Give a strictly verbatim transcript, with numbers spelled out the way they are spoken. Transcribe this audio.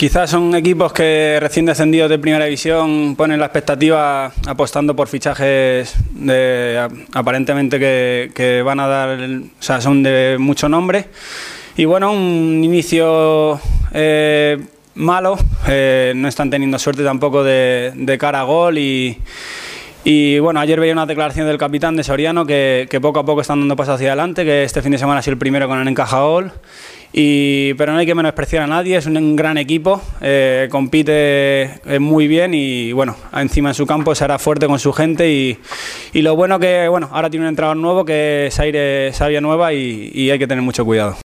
Quizás son equipos que recién descendidos de Primera División ponen la expectativa apostando por fichajes de, aparentemente que, que van a dar, o sea, son de mucho nombre. Y bueno, un inicio eh, malo, eh, no están teniendo suerte tampoco de, de cara a gol y, y bueno, ayer veía una declaración del capitán de Soriano que, que poco a poco están dando pasos hacia adelante, que este fin de semana ha sido el primero con el encajagol. Y, pero no hay que menospreciar a nadie, es un gran equipo, eh, compite eh, muy bien y bueno, encima en su campo será fuerte con su gente y, y lo bueno que bueno, ahora tiene un entrenador nuevo que es aire, savia nueva y, y hay que tener mucho cuidado.